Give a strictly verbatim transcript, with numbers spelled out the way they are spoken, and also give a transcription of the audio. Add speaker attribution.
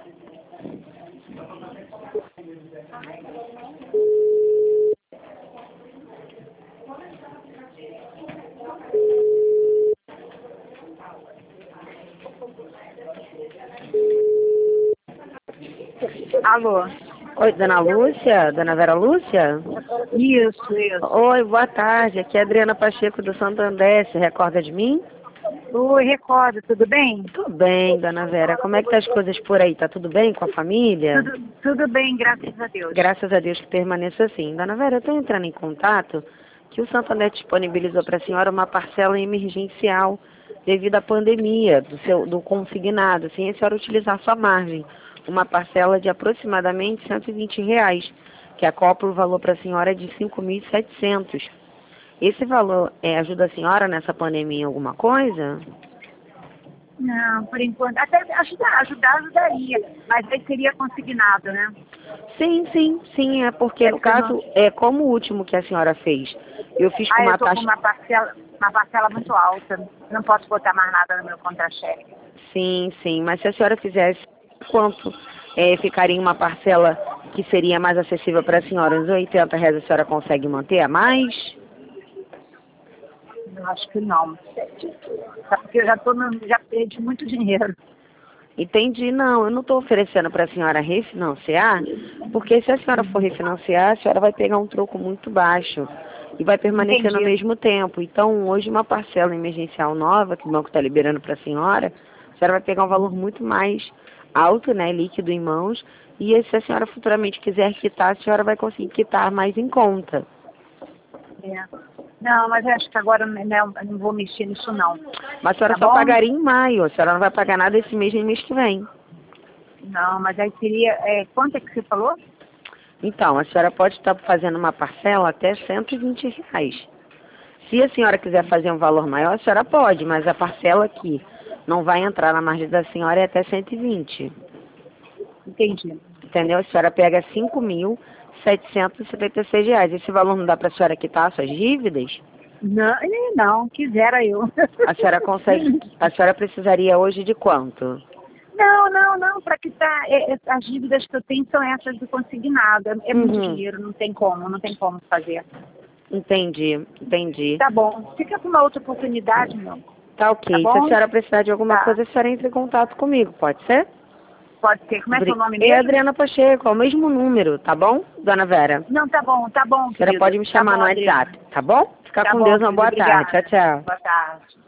Speaker 1: Alô?
Speaker 2: Oi, dona Lúcia? Dona Vera Lúcia?
Speaker 1: Isso, isso.
Speaker 2: Oi, boa tarde. Aqui é a Adriana Pacheco do Santander. Se recorda de mim?
Speaker 1: Oi, recordo, tudo bem?
Speaker 2: Tudo bem, dona Vera. Como é que tá as coisas por aí? Tá tudo bem com a família?
Speaker 1: Tudo, tudo bem, graças a Deus.
Speaker 2: Graças a Deus que permaneça assim. Dona Vera, eu estou entrando em contato que o Santander disponibilizou para a senhora uma parcela emergencial devido à pandemia do, seu, do consignado, sem a senhora utilizar sua margem. Uma parcela de aproximadamente cento e vinte reais, que acopla o valor para a senhora de cinco mil e setecentos. Esse valor é, ajuda a senhora nessa pandemia em alguma coisa?
Speaker 1: Não, por enquanto, até ajudar, ajudar ajudaria, mas aí seria consignado, né?
Speaker 2: Sim, sim, sim, é porque
Speaker 1: É
Speaker 2: no
Speaker 1: porque
Speaker 2: caso,
Speaker 1: não...
Speaker 2: é como o último que a senhora fez. Eu fiz com
Speaker 1: Ah, eu
Speaker 2: uma
Speaker 1: tô com
Speaker 2: taxa...
Speaker 1: uma parcela, uma parcela muito alta, não posso botar mais nada no meu contra-cheque.
Speaker 2: Sim, sim, mas se a senhora fizesse, quanto é, ficaria uma parcela que seria mais acessível para a senhora? Uns oitenta reais a senhora consegue manter a mais?
Speaker 1: Eu acho que não. Sabe, porque eu já, tô no, já perdi muito dinheiro.
Speaker 2: Entendi, não, eu não estou oferecendo para a senhora refinanciar, porque se a senhora for refinanciar, a senhora vai pegar um troco muito baixo e vai permanecer no
Speaker 1: Entendi.
Speaker 2: mesmo tempo. Então, hoje, uma parcela emergencial nova que o banco está liberando para a senhora, a senhora vai pegar um valor muito mais alto, né, líquido em mãos, e se a senhora futuramente quiser quitar, a senhora vai conseguir quitar mais em conta.
Speaker 1: É. Não, mas eu acho que agora não, eu não vou mexer nisso não.
Speaker 2: Mas a senhora
Speaker 1: Tá
Speaker 2: só
Speaker 1: bom?
Speaker 2: pagaria em maio, a senhora não vai pagar nada esse mês nem mês que vem.
Speaker 1: Não, mas aí seria, é, quanto é que você falou?
Speaker 2: Então, a senhora pode estar fazendo uma parcela até cento e vinte reais. Se a senhora quiser fazer um valor maior, a senhora pode, mas a parcela que não vai entrar na margem da senhora é até cento e vinte.
Speaker 1: Entendi.
Speaker 2: Entendeu? A senhora pega cinco mil setecentos e setenta e seis reais. Esse valor não dá para a senhora quitar suas dívidas?
Speaker 1: Não, eh, não, quisera eu.
Speaker 2: A senhora consegue, a senhora precisaria hoje de quanto?
Speaker 1: Não, não, não, para quitar, é, é, as dívidas que eu tenho são essas do consignado. É, é muito
Speaker 2: Uhum.
Speaker 1: dinheiro, não tem como, não tem como fazer.
Speaker 2: Entendi, entendi.
Speaker 1: Tá bom, fica com uma outra oportunidade, meu.
Speaker 2: Tá
Speaker 1: Tá
Speaker 2: ok. Se a
Speaker 1: bom?
Speaker 2: senhora precisar de alguma
Speaker 1: Tá,
Speaker 2: coisa, a senhora entra em contato comigo, pode ser?
Speaker 1: pode ser. Como é seu nome
Speaker 2: É
Speaker 1: mesmo?
Speaker 2: Adriana Pacheco, é o mesmo número, tá bom, dona Vera?
Speaker 1: Não, tá bom, tá bom,
Speaker 2: A senhora
Speaker 1: querido.
Speaker 2: pode me
Speaker 1: Tá
Speaker 2: chamar
Speaker 1: bom,
Speaker 2: no
Speaker 1: Adriana.
Speaker 2: WhatsApp, tá bom? Fica
Speaker 1: Tá
Speaker 2: com
Speaker 1: bom,
Speaker 2: Deus, uma
Speaker 1: querido,
Speaker 2: boa tarde.
Speaker 1: obrigada.
Speaker 2: Tchau, tchau.
Speaker 1: Boa tarde.